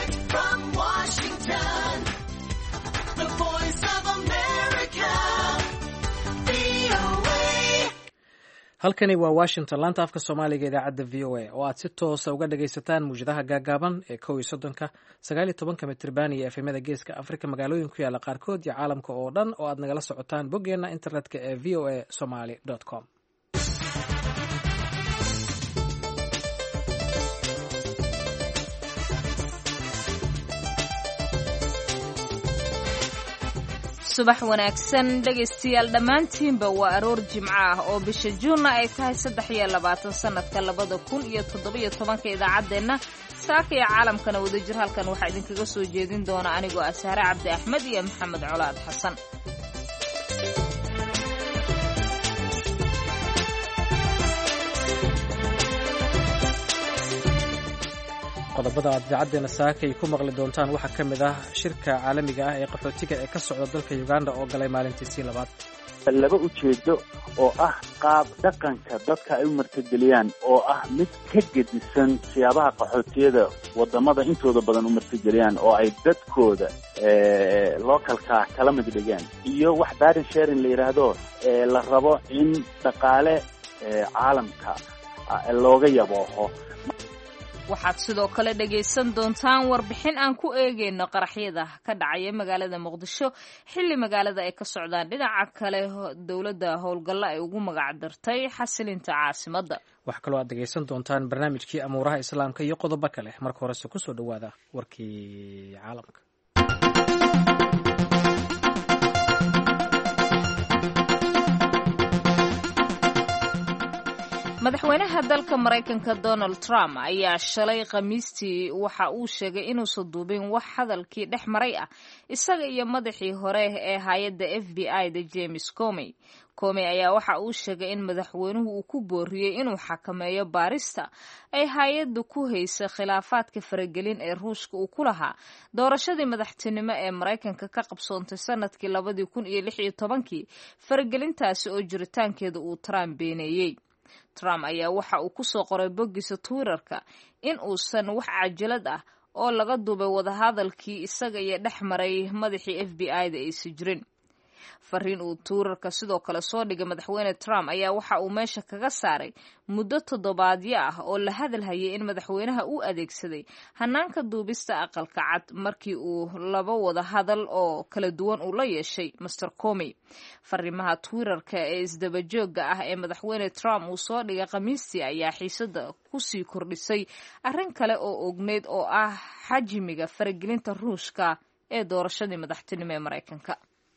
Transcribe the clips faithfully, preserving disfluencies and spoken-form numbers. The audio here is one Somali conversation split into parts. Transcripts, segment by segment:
Direct from Washington, the voice of America, V O A. halkani waa washington laanta afka soomaaliga idaacadda v o a oo aad si toosa uga dhagaysataan muwjadaha gaagaaban ee kow iyo soddonka sagaal iyo tobanka mitirban iyo efemyada geeska afrika magaalooyin ku yaala qaarkood iyo caalamka oo dhan oo aad nagala socotaan boggeena internetka ee v o a somaly com. subax wanaagsan dhegaystayaal dhammaantiinba waa aroor jimco ah oo bisha juunna ay tahay saddex iyo labaatan sanadka labada kun iyo toddobiyo tobanka idaacaddeenna saaka iyo caalamkana wadajir halkan waxaa idinkaga soo jeedin doona anigoo ah sahre cabdi axmed iyo maxamed colaad xasan. qodobada aad idaacaddeena saaka ay ku maqli doontaan waxaa ka mid ah shirka caalamiga ah ee qaxootiga ee ka socda dalka uganda oo galay maalintiisii labaad. laba ujeedo oo ah qaab dhaqanka dadka ay u martigeliyaan oo ah mid ka gedisan siyaabaha qaxootiyada wadamada intooda badan u martigeliyaan oo ay dadkooda localka kala mid dhigaan, iyo wax barin sharing la yidhaahdo la rabo in dhaqaale caalamka looga yabooho. waxaad sidoo kale dhegaysan doontaan warbixin aan ku eegayno qaraxyada ka dhacaya magaalada muqdisho xilli magaalada ay ka socdaan dhinaca kale dowladda howlgalla ay ugu magac dartay xasilinta caasimadda. waxaa kaloo aad dhegaysan doontaan barnaamijkii amuuraha islaamka iyo qodobo kale. marka horese kusoo dhowaada warkii caalamka. madaxweynaha dalka maraykanka donald trump ayaa shalay khamiistii waxa uu sheegay inuusan duubin wax hadalkii dhex maray ah isaga iyo madaxii hore ee hay-adda f b i da james comey. comey ayaa waxa uu sheegay in madaxweynuhu uu ku booriyey inuu xakameeyo baarista ay hay-addu ku haysa khilaafaadka faragelin ee ruushka uu ku lahaa doorashadii madaxtinimo ee maraykanka ka qabsoontay sanadkii labadii kun iyo lix iyo tobankii faragelintaasi oo jiritaankeeda uu trump beeneeyey. trump ayaa waxa uu ku soo qoray boggiisa twitterka in uusan wax cajalad ah oo laga duubay wadahadalkii isaga iyo dhex maray madaxii f b i da aysan jirin. fariin uu twitterka sidoo kale soo dhigay madaxweyne trump ayaa waxa uu meesha kaga saaray muddo toddobaadyo ah oo la hadalhayay in madaxweynaha uu adeegsaday hanaanka duubista aqalka cad markii uu laba wada hadal oo kala duwan uu la yeeshay master comey. fariimaha twitterka ee isdabajooga ah ee madaxweyne trump uu soo dhigay khamiistii ayaa xiisada kusii kordhisay arrin kale oo ogneyd oo ah xajmiga faragelinta ruushka ee doorashadii madaxtinimo ee maraykanka.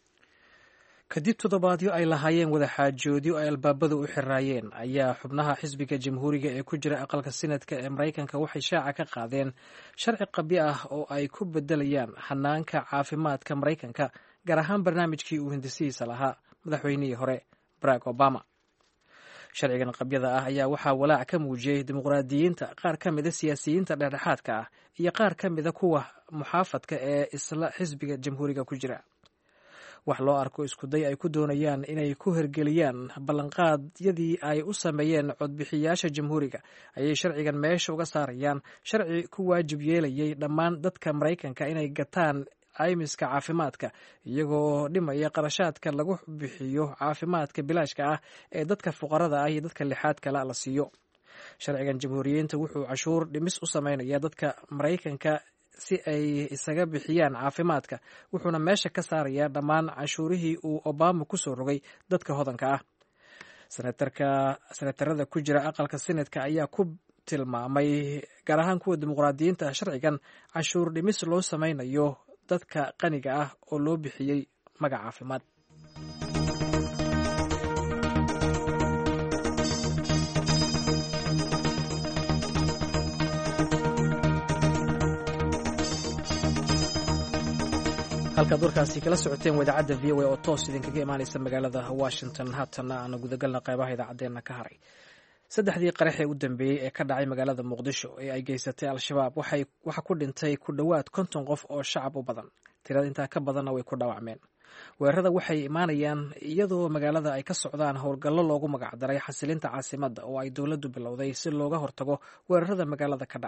kadib toddobaadyo ay lahaayeen wadaxaajoodyo ay albaabadu u xiraayeen ayaa xubnaha xisbiga jamhuuriga ee ku jira aqalka sinadka ee maraykanka waxay shaaca ka qaadeen sharci qabyo ah oo ay ku bedelayaan hanaanka caafimaadka maraykanka, gaar ahaan barnaamijkii uu hindisihiisa lahaa madaxweynihii hore barack obama. sharcigan qabyada ah ayaa waxaa walaac ka muujiyey dimuqraadiyiinta, qaar ka mida siyaasiyiinta dhexdhexaadka ah iyo qaar ka mida kuwa muxaafadka ee isla xisbiga jamhuuriga ku jira. wax loo arko iskuday ay ku doonayaan inay ku hergeliyaan ballanqaadyadii ay u sameeyeen codbixiyaasha jamhuuriga ayay sharcigan meesha uga saarayaan sharci ku waajib yeelayay dhammaan dadka maraykanka inay gataan caymiska caafimaadka, iyagoo dhimaya qarashaadka lagu bixiyo caafimaadka bilaashka ah ee dadka fuqarada ah iyo dadka lixaad kale la siiyo. sharcigan jamhuuriyiinta wuxuu cashuur dhimis u sameynaya dadka maraykanka si ay isaga bixiyaan caafimaadka, wuxuuna meesha ka saarayaa dhammaan canshuurihii uu obama ku soo rogay dadka hodanka ah. senatarada ku jira aqalka senatka ayaa ku tilmaamay, gaar ahaan kuwa dimuqraadiyiinta ah, sharcigan canshuur dhimis loo sameynayo dadka qaniga ah oo loo bixiyey magac caafimaad. halkaad warkaasi kala socoteen waa idaacadda v o a oo toos idinkaga imaanaysa magaalada washington. haatana aanu gudagalna qaybaha idaacaddeenna ka haray. saddexdii qarax ee u dambeeyey ee ka dhacay magaalada muqdisho ee ay geysatay al-shabaab waxaa ku dhintay ku dhowaad konton qof oo shacab u badan. tirada intaa ka badanna way ku dhaawacmeen. weerarada waxay imaanayaan iyadoo magaalada ay ka socdaan howlgallo loogu magacdaray xasilinta caasimadda oo ay dowladdu bilowday si looga hortago weerarada magaalada ka dhaca.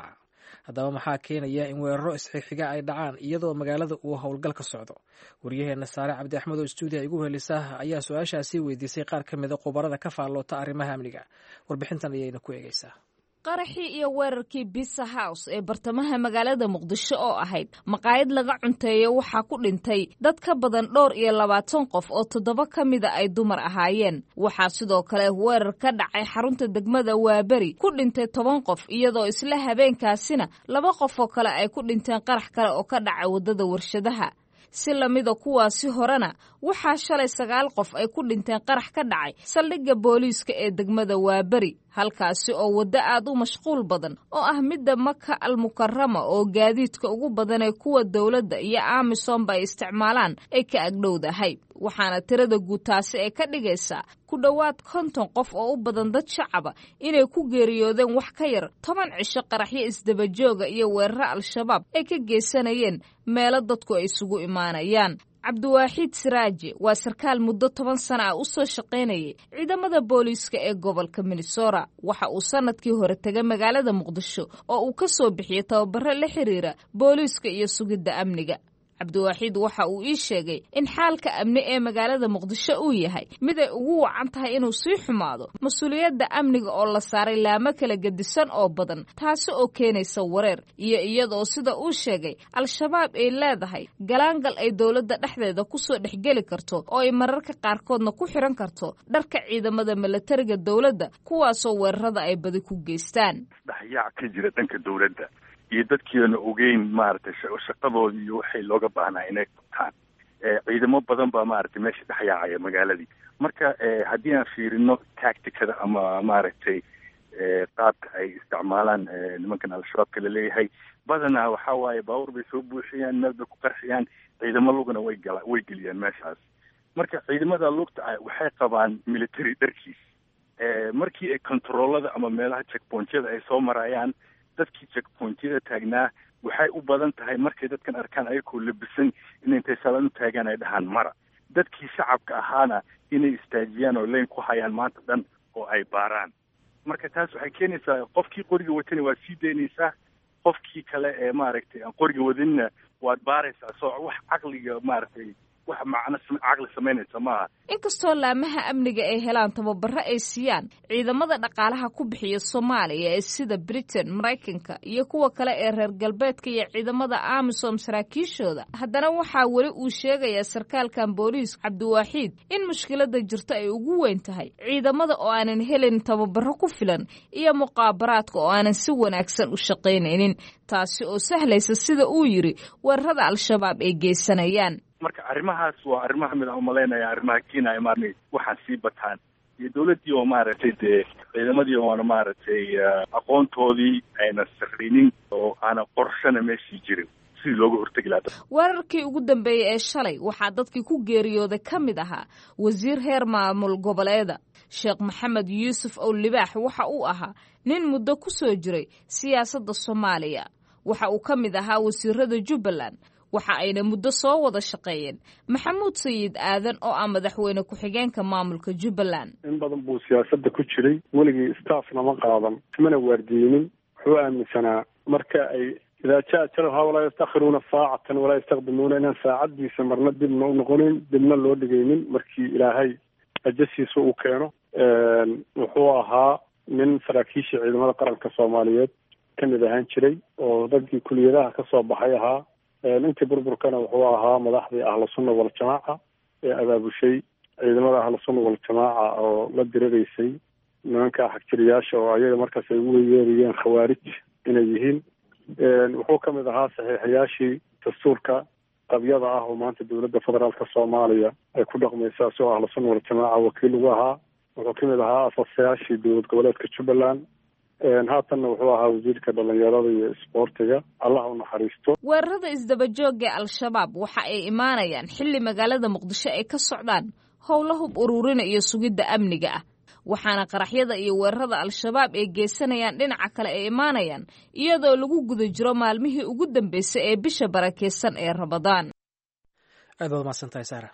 haddaba maxaa keenaya in weeraro isxixiga ay dhacaan iyadoo magaalada uu howlgal ka socdo? waryaheena saare cabdi axmed oo stuudiya igu helisa ayaa su-aashaasi weydiisay qaar ka mida khubarada ka faalloota arrimaha amniga. warbixintan ayayna ku eegeysaa. qaraxii iyo weerarkii Pizza House ee bartamaha magaalada Muqdisho oo ahayd maqaayad laga cunteeyo waxaa ku dhintay dad ka badan dhowr iyo labaatan qof oo toddoba ka mida ay dumar ahaayeen. waxaa sidoo kale weerar ka dhacay xarunta degmada Waaberi ku dhintay toban qof iyadoo isla habeenkaasina laba qof oo kale ay ku dhinteen qarax kale oo ka dhacay wadada warshadaha. si lamida kuwaasi horena waxaa shalay sagaal qof ay ku dhinteen qarax ka dhacay saldhigga booliiska ee degmada Waaberi, halkaasi oo waddo aad u mashquul badan oo ah midda Maka al-Mukarrama oo gaadiidka ugu badan ee kuwa dowladda iyo Amisom ay isticmaalaan ay ka agdhowdahay. waxaana tirada guud taasi ay ka dhigaysaa ku dhowaad konton qof oo u badan dad shacaba inay ku geeriyoodeen wax ka yar toban cisho qaraxyo isdabajooga iyo weeraro al-shabaab ay ka geysanayeen meelo dadku ay isugu imaanayaan. cabdiwaaxid siraaji waa sarkaal muddo toban sano ah u soo shaqaynayay ciidamada booliiska ee gobolka Minnesota. waxa uu sanadkii hore tegay magaalada Muqdisho oo uu ka soo bixiyay tababaro la xiriira booliiska iyo sugidda amniga. cabdiwaaxid waxa uu ii sheegay in xaalka amni ee magaalada Muqdisho uu yahay mid ay ugu wacan tahay inuu sii xumaado mas-uuliyadda amniga oo la saaray laamo kala gedisan oo badan, taasi oo keenaysa wareer iyo iyadoo sida uu sheegay al-shabaab ay leedahay galaangal ay dowladda dhexdeeda ku soo dhexgeli karto oo ay mararka qaarkoodna ku xiran karto dharka ciidamada milatariga dowladda kuwaasoo weerarada ay badi ku geystaan. dhexyaac ka jira dhanka dowladda iyo dadkiina ogeyn maaragtay shaqadoodii iyo waxay looga baahnaa inay qabtaan. ciidamo badan baa maaragtay meesha dhexyaacaya magaaladii. marka haddii aan fiirino tacticada ama maaragtay qaabka ay isticmaalaan nimankan al-shabaabka laleeyahay, badanaa waxaa waaye baabuur bay soo buuxiyaan, meel bay ku qarxiyaan, ciidamo lugana way gala way geliyaan meeshaas. marka ciidamada lugta waxay qabaan military dharkiis. markii ay controllada ama meelaha checkpointyada ay soo marayaan, dadkii checkpointyada taagnaa waxay u badan tahay markay dadkan arkaan ayagoo labisan in intay salaan u taagaan ay dhahaan mara. dadkii shacabka ahaana inay istaajiyaan oo leyn ku hayaan maanta dhan oo ay baaraan. marka taas waxay keenaysaa qofkii qoriga watani waa sii daynaysaa, qofkii kale ee maaragtay aan qoriga wadanina waad baaraysaa. soo wax caqliga maaragtay wax macno caqli samaynaysa maaha. inkastoo laamaha amniga ay helaan tababaro ay siiyaan ciidamada dhaqaalaha ku bixiya Soomaaliya ee sida Britain, Mareykanka iyo kuwa kale ee reer galbeedka iyo ciidamada Amisom saraakiishooda, haddana waxaa weli uu sheegayaa sarkaalkan booliis cabdiwaaxid in mushkilada jirta ay ugu weyn tahay ciidamada oo aanan helin tababaro ku filan iyo muqaabaraadka oo aanan si wanaagsan u shaqaynaynin, taasi oo sahlaysa sida uu yiri weerarada al-shabaab ay geysanayaan. marka arrimahaas waa arrimaha mid aan umalaynaya arrimaha keenaya maaragtay waxaan sii bataan iyo dowladdii oo maaragtay dee ciidamadii oona maaragtay aqoontoodii ayna sarrinin oo aanan qorshana meeshii jirin sidii looga hortegi lahaa. weerarkii ugu dambeeyey ee shalay waxaa dadkii ku geeriyooday ka mid ahaa wasiir heer maamul goboleeda Sheekh Maxamed Yuusuf oo Libaax. waxa uu ahaa nin muddo ku soo jiray siyaasadda Soomaaliya. waxa uu ka mid ahaa wasiirada Jubbaland. waxa ayna muddo soo wada shaqeeyeen Maxamuud Sayid Aadan oo ah madaxweyne ku-xigeenka maamulka Jubbaland. in badan buu siyaasadda ku jiray, weligii staffna ma qaadan, mana waardiyinin. wuxuu aaminsanaa marka ay idaa jaa ajaluhaa walaa yastakhiruuna saacatan walaa yastaqdimuuna inaan saacaddiisa marna dibna u noqonin, dibna loo dhigaynin markii ilaahay ajasiisa uu keeno. wuxuu ahaa nin saraakiisha ciidamada qaranka Soomaaliyeed ka mid ahaan jiray oo dadkii kuliyadaha ka soo baxay ahaa. intii burburkana wuxuu ahaa madaxdii ahlu sunna wal jamaaca ee abaabushay ciidamada ahlu sunna wal jamaaca oo la diriraysay nimanka xagjiriyaasha oo ayaga markaas ay ugu yeerayeen khawaarij inay yihiin. wuxuu ka mid ahaa saxiixayaashii dastuurka qabyada ah oo maanta dowladda federaalka Soomaaliya ay ku dhaqmaysaa soo ahlu sunna wal jamaaca wakiil ugu ahaa. wuxuu ka mid ahaa asaasayaashii dowlad goboleedka Jubbaland. haatanna wuxuu ahaa wasiirka dhalinyarada iyo isboortiga. allah u naxariisto. weerarada isdabajooga ee al-shabaab waxa ay imaanayaan xilli magaalada Muqdisho ay ka socdaan howlo hub ururina iyo sugidda amniga ah, waxaana qaraxyada iyo weerarada al-shabaab ay geysanayaan dhinaca kale ay imaanayaan iyadoo lagu guda jiro maalmihii ugu dambeysay ee bisha barakeysan ee Ramadaan. aad baad mahadsantahay Saara.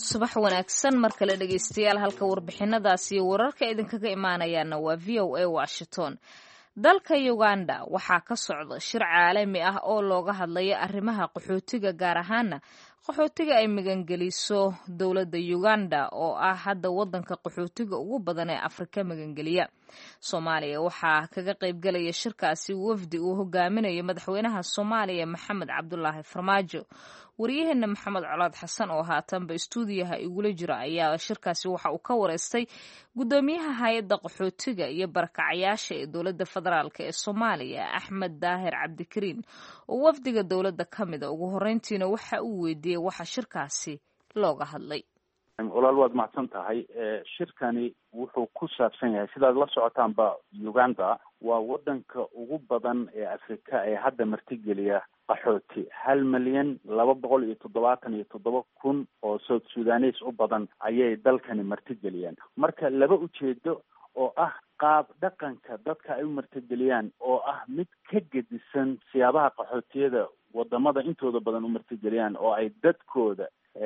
subax wanaagsan mar kale dhegaystayaal, halka warbixinadaasi iyo wararka idinkaga imaanayaana waa v o a Washington. dalka Uganda waxaa ka socda shir caalami ah oo looga hadlayo arrimaha qaxootiga, gaar ahaana qaxootiga ay magangeliso dowladda Uganda oo ah hadda wadanka qaxootiga ugu badan ee Afrika magangeliya. Soomaaliya waxaa kaga qaybgalaya shirkaasi wafdi uu hogaaminayo madaxweynaha Soomaaliya Maxamed Cabdulaahi Farmaajo. Wariyaheena Maxamed Colaad Xasan oo haatanba istuudiyaha igula jira ayaa shirkaasi waxa uu ka wareystay gudoomiyaha hay'adda qaxootiga iyo barakacayaasha ee dowladda federaalk ee Soomaaliya Axmed Daahir Cabdikariin oo wafdiga dowladda ka mid ah. Ugu horeyntiina waxa uu weydiiyey waxa shirkaasi looga hadlay. walaal waad mahadsan tahay. shirkani wuxuu ku saabsan yahay sidaad la socotaanba Uganda waa wadanka ugu badan ee Afrika ee hadda martigeliya qaxooti hal milyan laba boqol iyo toddobaatan iyo toddoba kun oo South Sudanese u badan ayay dalkani martigeliyaan. marka laba ujeedo oo ah qaab dhaqanka dadka ay u martigeliyaan oo ah mid ka gedisan siyaabaha qaxootiyada wadamada intooda badan u martigeliyaan oo ay dadkooda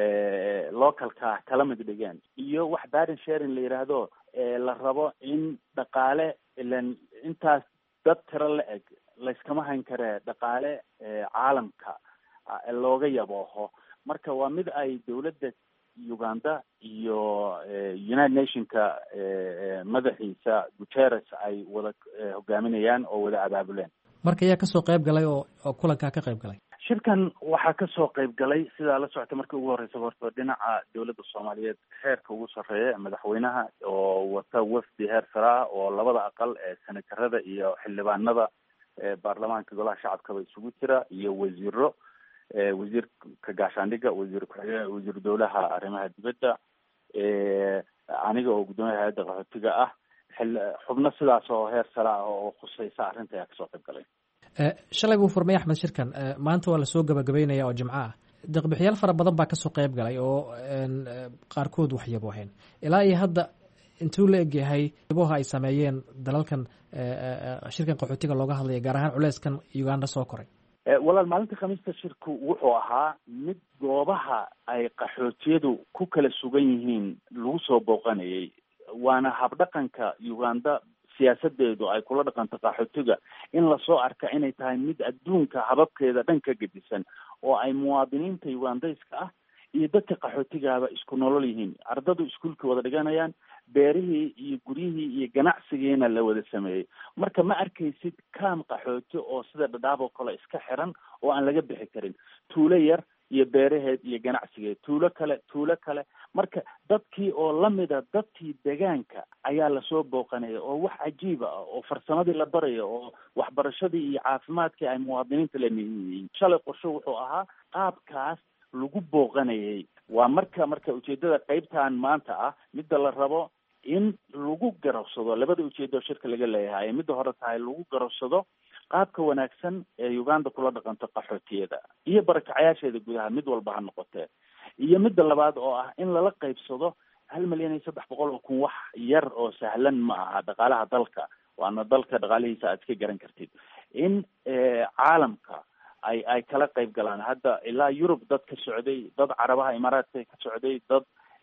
localka kala mid dhigeen, iyo wax burden sharing la yiraahdo la rabo in dhaqaale ilan intaas dad tiro la eg layskama hayn karee dhaqaale caalamka looga yabooho. marka waa mid ay dowladda Uganda iyo United Nationka madaxiisa Guterres ay wada hogaaminayaan oo wada abaabuleen. marka ayaa kasoo qayb galay oo kulankaa ka qayb galay. shirkan waxaa kasoo qayb galay sidaa la socota markii ugu horeysa horta dhinaca dowladda Soomaaliyeed heerka ugu sarreeya madaxweynaha oo wata wafdi heer sare ah oo labada aqal ee senatarada iyo xildhibaanada baarlamaanka golaha shacabkaba isugu jira iyo wasiiro wasiirka gaashaandhigga, wasiir ku-xigeenka, wasiir dowlaha arrimaha dibadda, aniga oo gudoomiyaha hay'adda qaxootiga ah, xubno sidaas oo heer sare ah oo khusaysa arrinta ayaa kasoo qayb galay. shalay buu furmay Axmed shirkan, maanta waa lasoo gabagabeynaya oo jimco ah. deeqbixiyaal fara badan baa kasoo qayb galay oo qaarkood wax yabooheen. ilaa iyo hadda intuu la egyahay yabooha ay sameeyeen dalalkan shirkan qaxootiga looga hadlaya, gaar ahaan culeyskan Uganda soo koray. walaal maalinta khamiista shirku wuxuu ahaa mid goobaha ay qaxootiyadu ku kala sugan yihiin lagu soo booqanayay, waana habdhaqanka Uganda siyaasadeedu ay kula dhaqanto qaxootiga in lasoo arka inay tahay mid adduunka hababkeeda dhan ka gedisan oo ay muwaadiniinta Ugandayska ah iyo dadka qaxootigaaba isku nolol yihiin. ardadu iskuulka wada dhiganayaan, beerihii iyo guryihii iyo ganacsigiina la wada sameeyey. marka ma arkaysid kaam qaxooti oo sida Dadaab oo kale iska xiran oo aan laga bixi karin, tuulo yar iyo beeraheed iyo ganacsigeed, tuulo kale tuulo kale. marka dadkii oo lamida dadkii deegaanka ayaa lasoo booqanaya oo wax cajiiba ah oo farsamadii la barayo oo waxbarashadii iyo caafimaadkii ay muwaadiniinta leeyihiin. shalay qorsho wuxuu ahaa qaabkaas lagu booqanayay. waa marka marka ujeedada qaybtan maanta ah midda la rabo in lagu garowsado labada ujeedo shirka laga leeyahay. midda hore tahay lagu garowsado qaabka wanaagsan ee Uganda kula dhaqanto qaxootiyada iyo barakacayaasheeda gudaha mid walba ha noqotee, iyo midda labaad oo ah in lala qaybsado hal milyan iyo saddex boqol oo kun. wax yar oo sahlan ma aha dhaqaalaha dalka, waana dalka dhaqaalihiisa aad ka garan kartid. in caalamka ay ay kala qayb galaan. hadda ilaa Yurub dad ka socday, dad carabaha imaaraadka ka socday, dad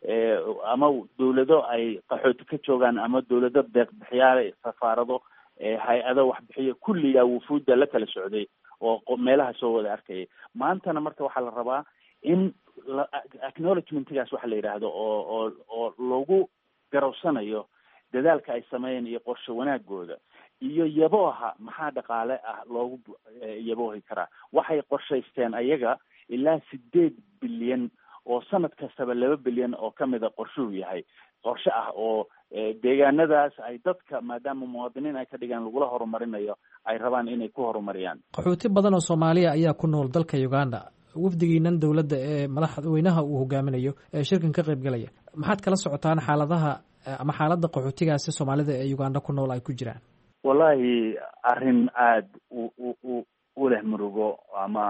ama dowlado ay qaxooti ka joogaan ama dowlado deeq-bixiyaal safaarado hay-ado waxbixiya kulliyaa wufuudda la kala socday oo meelaha soo wada arkayay. maantana marka waxaa la rabaa in acknowledgementgaas waxa la yidhaahdo oo oo oo lagu garowsanayo dadaalka ay sameeyeen iyo qorshe wanaagooda iyo yabooha maxaa dhaqaale ah loogu yaboohi karaa. waxay qorshaysteen ayaga ilaa sideed bilyan oo sanad kastaba laba bilyan oo kamida qorshuhu yahay qorshe ah oo deegaanadaas ay dadka maadaama muwaadiniin ay ka dhigaan lagula horumarinayo ay rabaan inay ku horumariyaan. qaxooti badan oo Soomaaliya ayaa ku nool dalka Uganda. wafdigiinan dowladda ee madaxweynaha uu hogaaminayo ee shirkan ka qayb galaya, maxaad kala socotaan xaaladaha ama xaaladda qaxootigaasi Soomaalida ee Uganda ku nool ay ku jiraan? wallahi arrin aad u u u leh murugo ama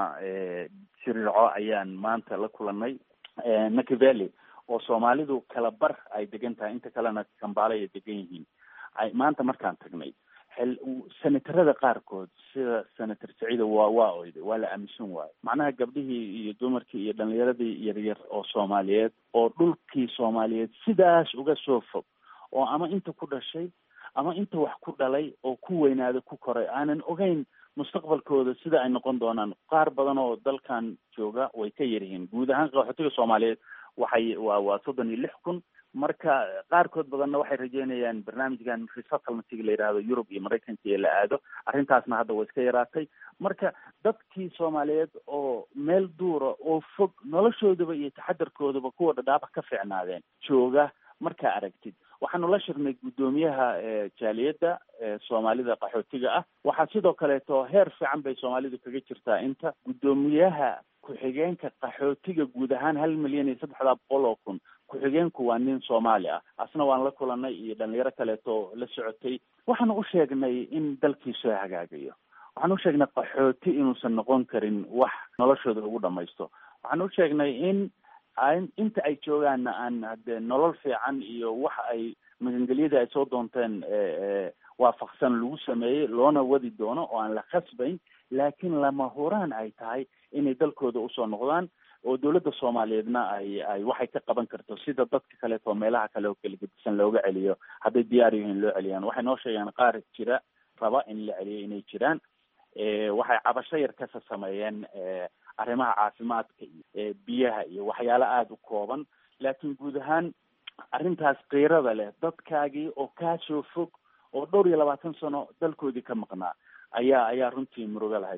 shirco ayaan maanta la kulanay Nakiveli oo Soomaalidu kala bar ay degan tahay, inta kalena Kambala ay degan yihiin. ay maanta markaan tagnay senatarada qaarkood sida senator saciida waa waa oyday waa la aaminsan waayo macnaha gabdhihii iyo dumarkii iyo dhalinyaradii yaryar oo soomaaliyeed oo dhulkii soomaaliyeed sidaas uga soo fog oo ama inta ku dhashay ama inta wax ku dhalay oo ku weynaada ku koray aanan ogeyn mustaqbalkooda sida ay noqon doonaan. qaar badan oo dalkan jooga way ka yaryihiin. guud ahaan qaxootiga soomaaliyeed waxay waa waa soddon iyo lix kun. marka qaarkood badanna waxay rajeynayaan barnaamijkan resettlementiga la yidhaahdo Yurub iyo Maraykanka iyo la aado. arrintaasna hadda way iska yaraatay. marka dadkii soomaaliyeed oo meel duura oo fog noloshoodaba iyo taxadarkoodaba kuwa dhadhaaba ka fiicnaadeen jooga markaa aragtid. waxaanu la shirnay guddoomiyaha jaaliyadda soomaalida qaxootiga ah. waxaa sidoo kaleeto heer fiican bay soomaalidu kaga jirtaa inta guddoomiyaha ku-xigeenka qaxootiga guud ahaan hal milyan iyo saddexdaa boqol oo kun ku-xigeenku waa nin soomaali ah. asna waan la kulanay iyo dhalinyaro kaleeto la socotay. waxaanu u sheegnay in dalkiisu hagaagayo. waxaanu u sheegnay qaxooti inuusan noqon karin wax noloshooda lagu dhamaysto. waxaanu u sheegnay in inta ay joogaanna aan hadee nolol fiican iyo wax ay magangelyada ay soo doonteen waafaqsan lagu sameeyey loona wadi doono oo aan la khasbayn, laakiin lama huraan ay tahay inay dalkooda usoo noqdaan oo dawladda soomaaliyeedna ay ay waxay ka qaban karto sida dadka kaleeto meelaha kale oo kala gedisan looga celiyo hadday diyaar yihiin loo celiyaan. waxay noo sheegaan qaar jira raba in la celiyo inay jiraan. waxay cabasho yar kasa sameeyeen arrimaha caafimaadka iyo biyaha iyo waxyaalo aada u kooban, laakiin guud ahaan arrintaas qiirada leh dadkaagii oo kaasoo fog oo dhowr iyo labaatan sano dalkoodii ka maqnaa ayaa ayaa runtii murugo lahayd.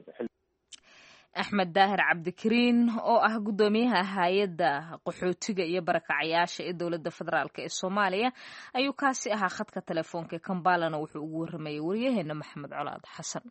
axmed daahir cabdikariin oo ah guddoomiyaha hay-adda qaxootiga iyo barakacayaasha ee dowladda federaalk ee soomaaliya ayuu kaasi ahaa khadka telefoonka kambalana wuxuu ugu waramayay waryaheena maxamed colaad xasan.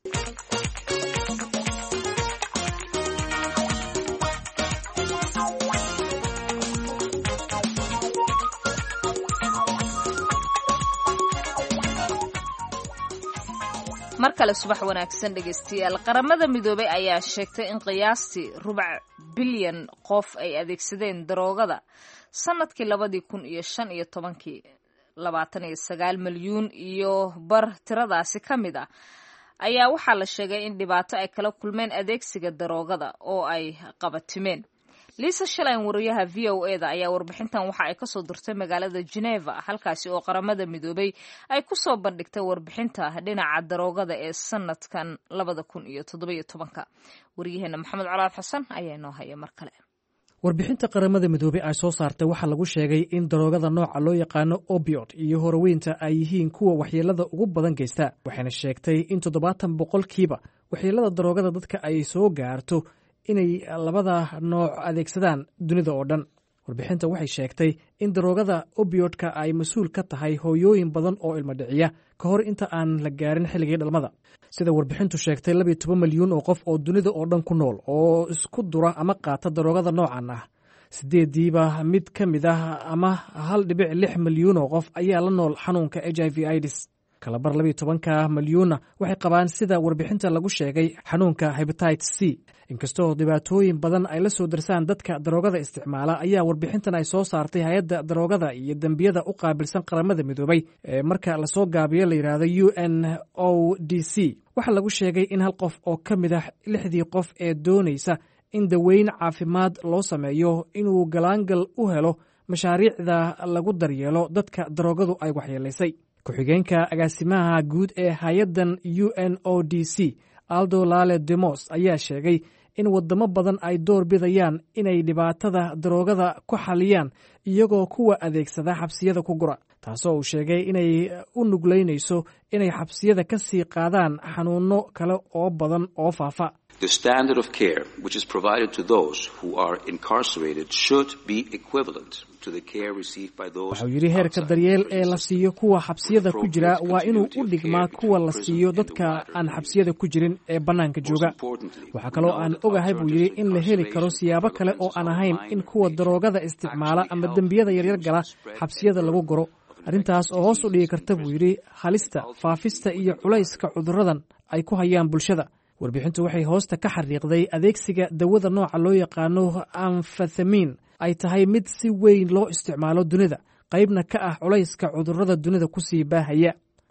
mar kale subax wanaagsan dhegaystayaal. qaramada midoobay ayaa sheegtay in qiyaastii rubac bilyan qof ay adeegsadeen daroogada sanadkii labadii kun iyo shan iyo tobankii labaatan iyo sagaal milyuun iyo bar tiradaasi ka mid ah ayaa waxaa la sheegay in dhibaato ay kala kulmeen adeegsiga daroogada oo ay qabatimeen. liisa shalayn wariyaha v o e da ayaa warbixintan waxa ay kasoo dirtay magaalada Geneva, halkaasi oo qaramada midoobay ay kusoo bandhigtay warbixinta dhinaca daroogada ee sanadkan labada kun iyo toddoba iyo tobanka. wariyaheena maxamed colaad xasan ayaa inoo haya mar kale. warbixinta qaramada midoobay ay soo saartay waxaa lagu sheegay in daroogada nooca loo yaqaano opiot iyo horoweynta ay yihiin kuwa waxyeelada ugu badan geysta. waxayna sheegtay in toddobaatan boqolkiiba waxyeelada daroogada dadka ay soo gaarto inay labada nooc adeegsadaan dunida oo dhan. warbixinta waxay sheegtay in daroogada opioidka ay mas-uul ka tahay hooyooyin badan oo ilmo dhiciya ka hor inta aan la gaarin xilligii dhalmada. sida warbixintu sheegtay labiyo toban milyuun oo qof oo dunida oo dhan ku nool oo isku dura ama qaata daroogada noocan ah. sideediiba mid ka mid ah ama hal dhibic lix milyuun oo qof ayaa la nool xanuunka h i v aids. kalabar labiyo tobanka milyuunna waxay qabaan sida warbixinta lagu sheegay xanuunka hepatitis c. inkastoo dhibaatooyin badan ay la soo darsaan dadka daroogada isticmaala ayaa warbixintan ay soo saartay hay-adda daroogada iyo dembiyada u qaabilsan qaramada midoobay ee marka lasoo gaabiyo la yidhaahdo u n o d c. waxaa lagu sheegay in hal qof oo ka mid ah lixdii qof ee doonaysa in daweyn caafimaad loo sameeyo inuu galaangal u helo mashaariicda lagu daryeelo dadka daroogadu ay waxyeelaysay. ku-xigeenka agaasimaha guud ee hay-addan u n o d c aldo lale demos ayaa sheegay in wadamo badan ay door bidayaan inay dhibaatada daroogada ku xaliyaan iyagoo kuwa adeegsada xabsiyada ku gura, taasoo uu sheegay inay u nuglaynayso inay xabsiyada ka sii qaadaan xanuuno kale oo badan oo faafa. The standard of care which is provided to those who are incarcerated should be equivalent to the care received by those. Wuxuu yidhi heerka daryeel ee la siiyo kuwa xabsiyada ku jira waa inuu u dhigmaa kuwa la siiyo dadka aan xabsiyada ku jirin ee bannaanka jooga. waxaa kaloo aan ogahay buu yidhi in la heli karo siyaabo kale oo aan ahayn in kuwa daroogada isticmaala ama dembiyada yaryar gala xabsiyada lagu goro. arrintaas oo hoos u dhigi karta buu yidhi halista faafista iyo culayska cudurradan ay ku hayaan bulshada. warbixintu waxay hoosta ka xariiqday adeegsiga dawada nooca loo yaqaano amfetamin ay tahay mid si weyn loo isticmaalo dunida, qaybna ka ah culayska cudurrada dunida ku sii baahaya.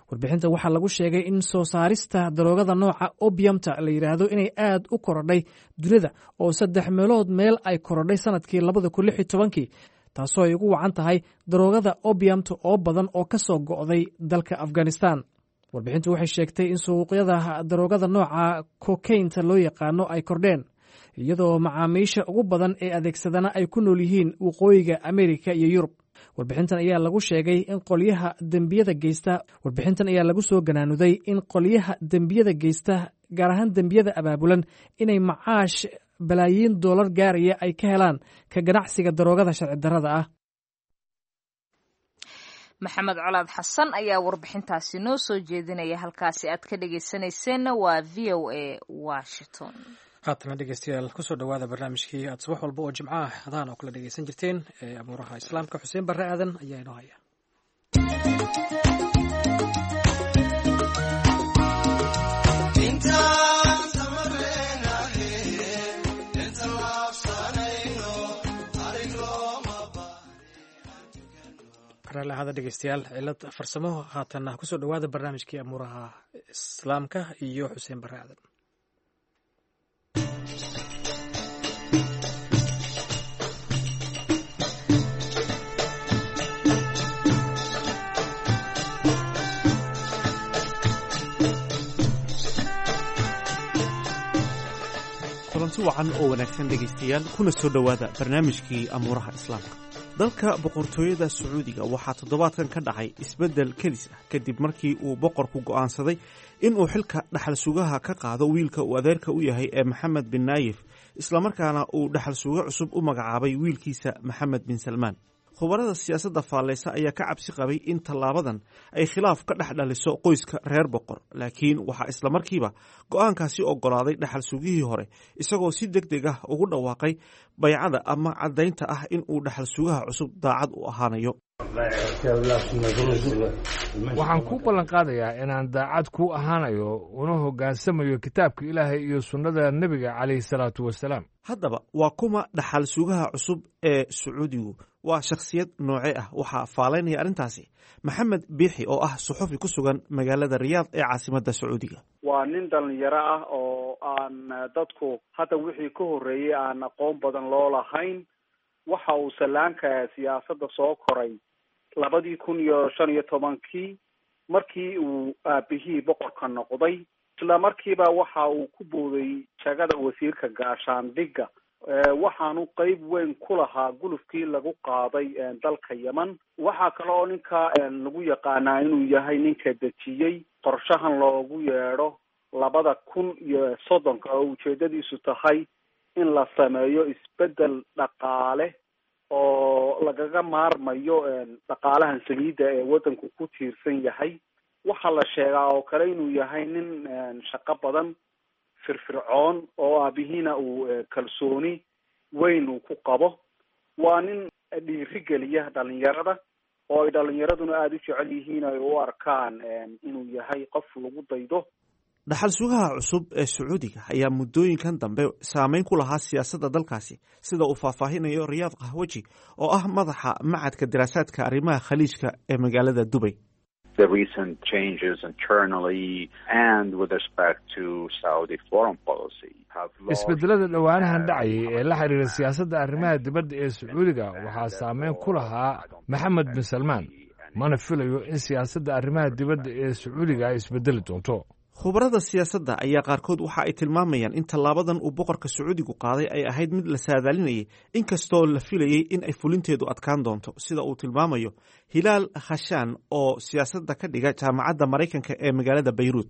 warbixinta waxaa lagu sheegay in soo saarista daroogada nooca opiumta la yidhaahdo inay aad u korodhay dunida oo saddex meelood meel ay korodhay sanadkii labada kun lix iyo tobankii taasoo ay ugu wacan tahay daroogada opiumta oo badan oo ka soo go'day dalka afghanistan. warbixintu waxay sheegtay in suuqyada daroogada nooca kokaynta loo yaqaano ay kordheen iyadoo macaamiisha ugu badan ee adeegsadana ay ku nool yihiin waqooyiga Amerika iyo Yurub. warbixintan ayaa lagu sheegay in qolyaha dembiyada geysta warbixintan ayaa lagu soo ganaanuday in qolyaha dembiyada geysta gaar ahaan dembiyada abaabulan inay macaash balaayiin doolar gaaraya ay ka helaan ka ganacsiga daroogada sharci darrada ah. maxamed colaad xasan ayaa warbixintaasi noo soo jeedinaya. halkaasi aad ka dhegaysanayseena waa v o a Washington. haatana dhegeystayaal kusoo dhawaada barnaamijkii aad subax walba oo jimco ah hadaan oo kala dhegeysan jirteen ee amuuraha islaamka. xuseen barre aadan ayaa inoo haya. hada dhegeystayaal cilad farsamo haatana kusoo dhawaada barnaamijkii amuuraha islaamka iyo xuseen barre aadan. kulanti wacan oo wanaagsan dhegaystayaal kuna soo dhowaada barnaamijkii amuuraha islaamka. dalka boqortooyada sacuudiga waxaa toddobaadkan ka dhacay isbeddel kelis ah kadib markii uu boqorku go'aansaday inuu xilka dhaxal sugaha ka qaado wiilka uu adeerka u yahay ee maxamed bin naayif islamarkaana uu dhaxal suge cusub u magacaabay wiilkiisa maxamed bin salmaan. khubarada siyaasadda faallaysa ayaa ka cabsi qabay in tallaabadan ay khilaaf ka dhex dhaliso qoyska reer boqor, laakiin waxaa islamarkiiba go'aankaasi oggolaaday dhaxal sugihii hore isagoo si deg deg ah ugu dhawaaqay baycada ama caddaynta ah in uu dhaxal sugaha cusub daacad u ahaanayo. waxaan ku ballan qaadayaa inaan daacad ku ahaanayo una hoggaansamayo kitaabka ilaahay iyo sunnada nebiga calayhi salaatu wasalaam. haddaba waa kuma dhaxal sugaha cusub ee sacuudigu? waa shakhsiyad noocee ah? waxaa faalaynaya arrintaasi maxamed biixi oo ah suxufi ku sugan magaalada riyaad ee caasimadda sacuudiga. waa nin dhalinyaro ah oo aan dadku hadda wixii ka horreeyey aan aqoon badan loo lahayn. waxa uu sallaanka siyaasadda soo koray labadii kun iyo shan iyo tobankii markii uu aabihii boqorka noqday. isla markiiba waxa uu ku booday jagada wasiirka gaashaandhigga. waxaanu qeyb weyn ku lahaa gulufkii lagu qaaday dalka yemen. waxaa kale oo ninka lagu yaqaanaa inuu yahay ninka dejiyey qorshahan loogu yeedho labada kun iyo soddonka oo ujeedadiisu tahay in la sameeyo isbeddel dhaqaale oo lagaga maarmayo dhaqaalahan saliidda ee waddanku ku tiirsan yahay. waxaa la sheegaa oo kale inuu yahay nin shaqo badan, firfircoon, oo aabihiina uu kalsooni weyn uu ku qabo. waa nin dhiirigeliya dhalinyarada oo ay dhalinyaraduna aada u jecel yihiin ay u arkaan inuu yahay qof lagu daydo. dhaxal sugaha cusub ee sacuudiga ayaa muddooyinkan dambe saameyn ku lahaa siyaasadda dalkaasi, sida uu faahfaahinayo riyaad kahwaji oo ah madaxa macadka diraasaadka arrimaha khaliijka ee magaalada dubay. The recent changes internally and with respect to Saudi foreign policy. isbedelada dhowaanahan dhacayay ee la xiriira siyaasadda arrimaha dibadda ee sacuudiga waxaa saameyn ku lahaa maxamed bin salmaan, mana filayo in siyaasadda arrimaha dibadda ee sacuudiga ay isbedeli doonto. khubarada siyaasadda ayaa qaarkood waxa ay tilmaamayaan in tallaabadan uu boqorka sacuudigu qaaday ay ahayd mid la saadaalinayay inkastoo la filayey in ay fulinteedu adkaan doonto, sida uu tilmaamayo hilaal khashaan oo siyaasadda ka dhiga jaamacadda maraykanka ee magaalada bayruut.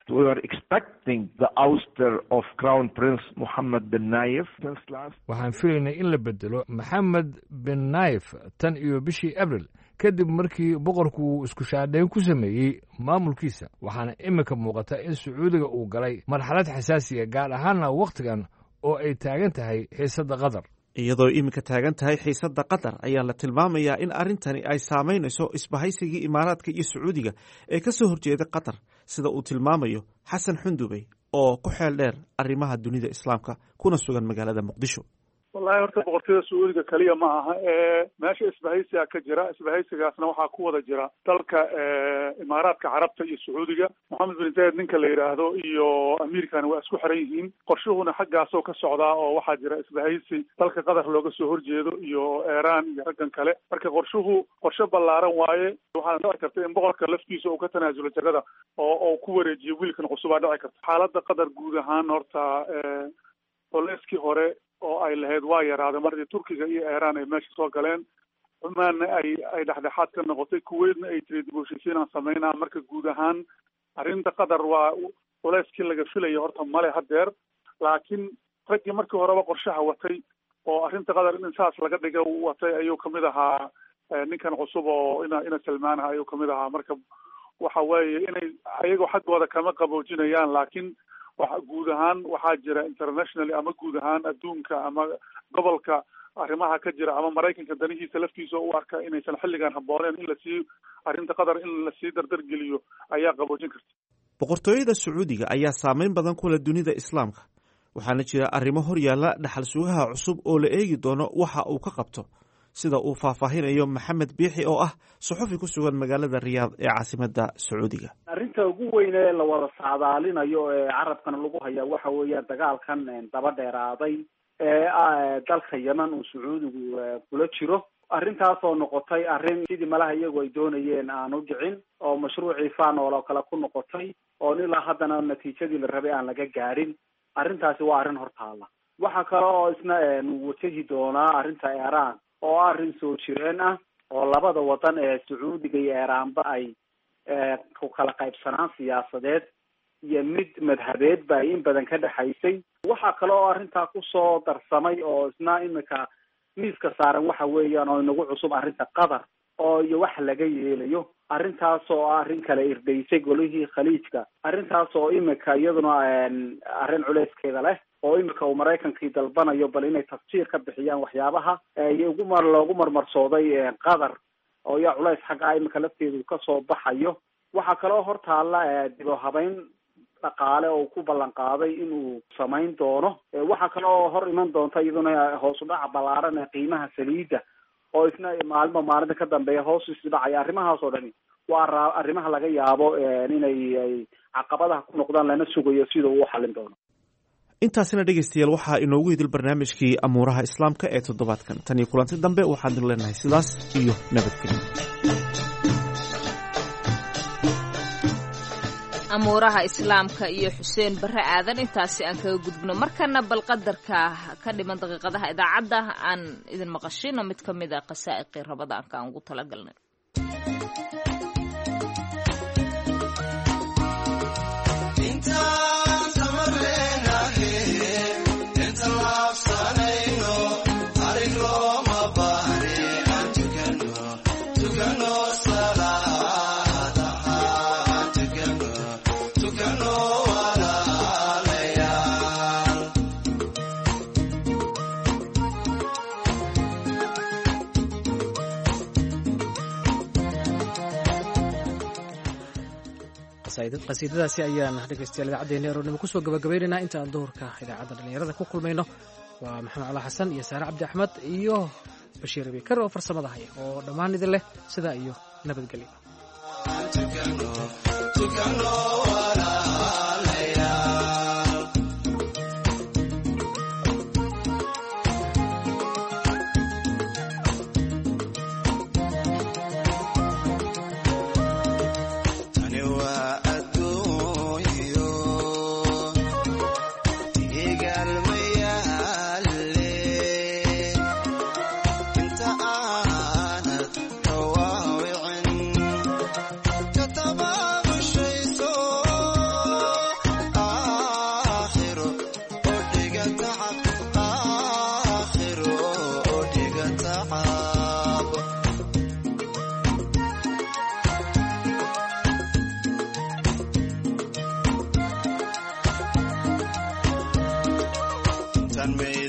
waxaan filaynay in la bedelo maxamed bin naayif tan iyo bishii abril kadib markii boqorku uu isku shaadhayn ku sameeyey maamulkiisa. waxaana iminka muuqata in sacuudiga uu galay marxalad xasaasiya, gaar ahaanna wakhtigan oo ay taagan tahay xiisadda qatar. iyadoo iminka taagan tahay xiisadda qatar ayaa la tilmaamayaa in arrintani ay saamaynayso isbahaysigii imaaraadka iyo sacuudiga ee ka soo horjeeda qatar, sida uu tilmaamayo xasan xundubey oo ku xeel dheer arrimaha dunida islaamka kuna sugan magaalada muqdisho. wallahi horta boqortooyada sacuudiga kaliya ma aha ee meesha isbahaysiga ka jira isbahaysigaasna waxaa ku wada jira dalka imaaraadka carabta iyo sacuudiga moxamed bin zayed ninka la yidhaahdo iyo amiirkana waa isku xiran yihiin qorshuhuna xaggaasoo ka socdaa oo waxaa jira isbahaysi dalka qatar looga soo horjeedo iyo iiraan iyo raggan kale marka qorshuhu qorshe ballaaran waaye waxaana dhici karta in boqorka laftiisa uu ka tanaasulo jagada oo oo ku wareejiyo wiilkan cusubaa dhici karta xaaladda qatar guud ahaan horta boleeskii hore oo ay lahayd waa yaraaday markii turkiga iyo iiraan ay meesha soo galeen cumaanna ay ay dhexdhexaad ka noqotay kuweydna ay tiri dib u heshiisiin aan samaynaa marka guud ahaan arrinta qatar waa culeyskii laga filaya horta male hadeer laakiin raggii markii horeba qorshaha watay oo arrinta qatar in saas laga dhiga watay ayuu kamid ahaa ninkan cusub oo ina ina salmaanaha ayuu kamid ahaa marka waxa weeye inay ayagoo xaggooda kama qaboojinayaan laakiin waxa guud ahaan waxaa jira internationally ama guud ahaan adduunka ama gobolka arrimaha ka jira ama maraykanka danihiisa laftiisa u arka inaysan xilligan habbooneen in lasii arrinta qatar in lasii dardargeliyo ayaa qaboojin karta boqortooyada sacuudiga ayaa saameyn badan ku leh dunida islaamka waxaana jira arrimo hor yaalla dhaxal sugaha cusub oo la eegi doono waxa uu ka qabto sida uu faahfaahinayo maxamed biixi oo ah suxufi ku sugan magaalada riyaad ee caasimadda sacuudiga arrinta ugu weyn ee la wada saadaalinayo ee carabkana lagu hayaa waxa weeyaan dagaalkan daba dheeraaday ee dalka yemen uu sacuudigu kula jiro arrintaas oo noqotay arrin sidii malaha iyagu ay doonayeen aan u dhicin oo mashruucii faanool oo kale ku noqotay oo ilaa haddana natiijadii la rabay aan laga gaadhin arrintaasi waa arrin hortaala waxaa kale oo isna wajahi doonaa arrinta iiraan oo arrin soo jireen ah oo labada wadan ee sacuudiga iyo iiraanba ay ku kala qaybsanaan siyaasadeed iyo mid madhabeed ba ay in badan ka dhexaysay waxaa kale oo arrintaa kusoo darsamay oo isna imika miiska saaran waxa weeyaan oo inagu cusub arrinta qatar oo iyo wax laga yeelayo arrintaas oo ah arrin kale irdaysay golihii khaliijka arrintaas oo imika iyaduna arrin culeyskeeda leh oo imika uu maraykankii dalbanayo bal inay tafsiir ka bixiyaan waxyaabaha iyo ugu mar loogu marmarsooday qatar oo yaa culays xagga imika lafteedu kasoo baxayo waxaa kaloo hortaalla dib u habeyn dhaqaale oo ku ballan qaaday inuu samayn doono waxaa kale oo hor iman doonta iyaduna hoos u dhaca ballaaran ee qiimaha saliidda oo isna maalmo maalinta ka dambeeya hoos isu dhacaya arrimahaas oo dhani waa arrimaha laga yaabo inay ay caqabadaha ku noqdaan lana sugayo sida uu xallin doono intaasina dhegaystayaal waxaa inoogu idil barnaamijkii amuuraha islaamka ee toddobaadkan tan iyo kulanti dambe waxaan idin leenahay sidaas iyo nabadgelyo amuuraha islaamka iyo xuseen barre aadan intaasi aan kaga gudbno markana bal qadarka ka dhiman daqiiqadaha idaacadda aan idin maqashino mid ka mid a qasaa'iqii rabadaanka aan ugu talagalnay qasiidadaasi ayaan dhegeystayaal idaacaddeenna eroodnimo kusoo gabagabaynaynaa inta aan duhurka idaacadda dhallinyarada ku kulmayno waa maxamed cala xasan iyo saare cabdi axmed iyo bashiir abikar oo farsamada haya oo dhammaan idin leh sidaa iyo nabadgelyo and me